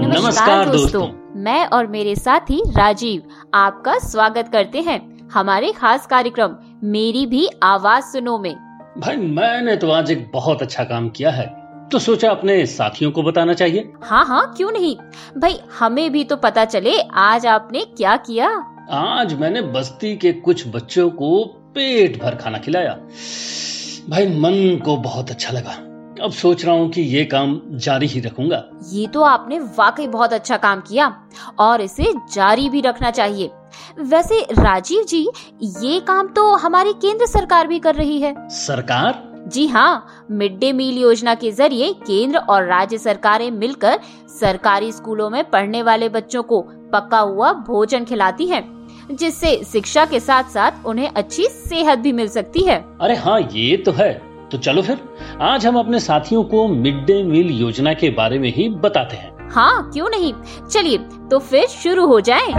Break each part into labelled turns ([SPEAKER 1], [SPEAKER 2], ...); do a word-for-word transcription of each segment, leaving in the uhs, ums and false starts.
[SPEAKER 1] नमस्कार दोस्तों, मैं और मेरे साथी राजीव आपका स्वागत करते हैं हमारे खास कार्यक्रम मेरी भी आवाज सुनो में।
[SPEAKER 2] भाई मैंने तो आज एक बहुत अच्छा काम किया है, तो सोचा अपने साथियों को बताना चाहिए।
[SPEAKER 1] हाँ हाँ क्यों नहीं भाई, हमें भी तो पता चले आज आपने क्या किया।
[SPEAKER 2] आज मैंने बस्ती के कुछ बच्चों को पेट भर खाना खिलाया। भाई मन को बहुत अच्छा लगा। अब सोच रहा हूँ कि ये काम जारी ही रखूंगा।
[SPEAKER 1] ये तो आपने वाकई बहुत अच्छा काम किया और इसे जारी भी रखना चाहिए। वैसे राजीव जी, ये काम तो हमारी केंद्र सरकार भी कर रही है।
[SPEAKER 2] सरकार?
[SPEAKER 1] जी हाँ, मिड डे मील योजना के जरिए केंद्र और राज्य सरकारें मिलकर सरकारी स्कूलों में पढ़ने वाले बच्चों को पका हुआ भोजन खिलाती हैं, जिससे शिक्षा के साथ साथ उन्हें अच्छी सेहत भी मिल सकती है।
[SPEAKER 2] अरे हाँ, ये तो है। तो चलो फिर आज हम अपने साथियों को मिड डे मील योजना के बारे में ही बताते हैं।
[SPEAKER 1] हाँ क्यों नहीं, चलिए तो फिर शुरू हो जाए।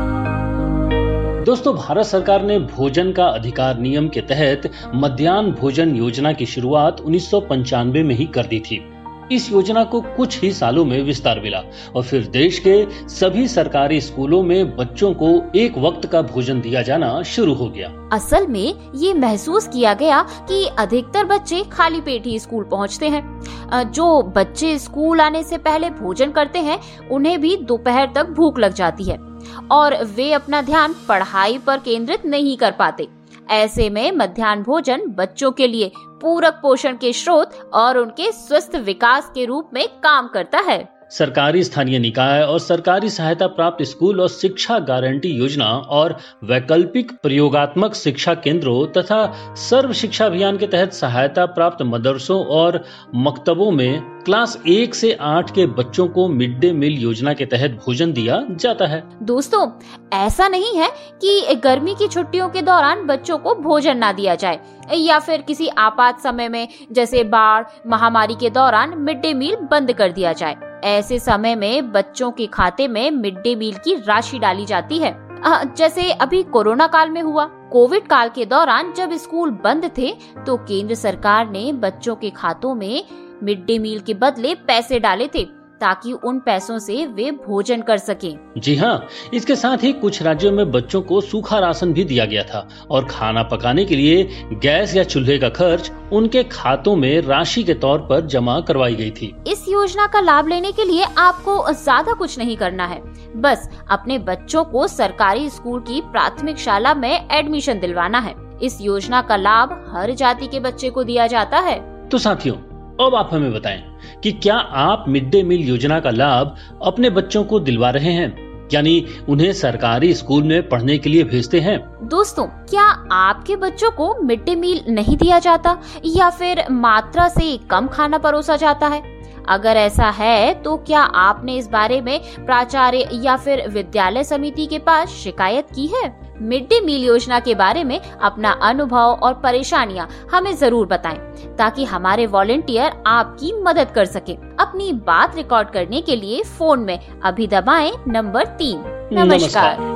[SPEAKER 2] दोस्तों, भारत सरकार ने भोजन का अधिकार नियम के तहत मध्याह्न भोजन योजना की शुरुआत उन्नीस सौ पंचानवे में ही कर दी थी। इस योजना को कुछ ही सालों में विस्तार मिला और फिर देश के सभी सरकारी स्कूलों में बच्चों को एक वक्त का भोजन दिया जाना शुरू हो गया।
[SPEAKER 1] असल में ये महसूस किया गया कि अधिकतर बच्चे खाली पेट ही स्कूल पहुंचते हैं। जो बच्चे स्कूल आने से पहले भोजन करते हैं, उन्हें भी दोपहर तक भूख लग जाती है और वे अपना ध्यान पढ़ाई पर केंद्रित नहीं कर पाते। ऐसे में मध्याह्न भोजन बच्चों के लिए पूरक पोषण के स्रोत और उनके स्वस्थ विकास के रूप में काम करता है।
[SPEAKER 2] सरकारी स्थानीय निकाय और सरकारी सहायता प्राप्त स्कूल और शिक्षा गारंटी योजना और वैकल्पिक प्रयोगात्मक शिक्षा केंद्रों तथा सर्व शिक्षा अभियान के तहत सहायता प्राप्त मदरसों और मकतबों में क्लास एक से आठ के बच्चों को मिड डे मील योजना के तहत भोजन दिया जाता है।
[SPEAKER 1] दोस्तों, ऐसा नहीं है कि गर्मी की छुट्टियों के दौरान बच्चों को भोजन ना दिया जाए या फिर किसी आपात समय में जैसे बाढ़ महामारी के दौरान मिड डे मील बंद कर दिया जाए। ऐसे समय में बच्चों के खाते में मिड डे मील की राशि डाली जाती है, जैसे अभी कोरोना काल में हुआ। कोविड काल के दौरान जब स्कूल बंद थे तो केंद्र सरकार ने बच्चों के खातों में मिड डे मील के बदले पैसे डाले थे ताकि उन पैसों से वे भोजन कर सकें।
[SPEAKER 2] जी हाँ, इसके साथ ही कुछ राज्यों में बच्चों को सूखा राशन भी दिया गया था और खाना पकाने के लिए गैस या चूल्हे का खर्च उनके खातों में राशि के तौर पर जमा करवाई गई थी।
[SPEAKER 1] इस योजना का लाभ लेने के लिए आपको ज्यादा कुछ नहीं करना है, बस अपने बच्चों को सरकारी स्कूल की प्राथमिक शाला में एडमिशन दिलवाना है। इस योजना का लाभ हर जाति के बच्चे को दिया जाता है।
[SPEAKER 2] तो साथियों, अब आप हमें बताएं कि क्या आप मिड डे मील योजना का लाभ अपने बच्चों को दिलवा रहे हैं, यानी उन्हें सरकारी स्कूल में पढ़ने के लिए भेजते हैं?
[SPEAKER 1] दोस्तों, क्या आपके बच्चों को मिड डे मील नहीं दिया जाता या फिर मात्रा से कम खाना परोसा जाता है? अगर ऐसा है तो क्या आपने इस बारे में प्राचार्य या फिर विद्यालय समिति के पास शिकायत की है? मिड डे मील योजना के बारे में अपना अनुभव और परेशानियां हमें जरूर बताएं, ताकि हमारे वॉलेंटियर आपकी मदद कर सके। अपनी बात रिकॉर्ड करने के लिए फोन में अभी दबाएं नंबर तीन। नमस्कार।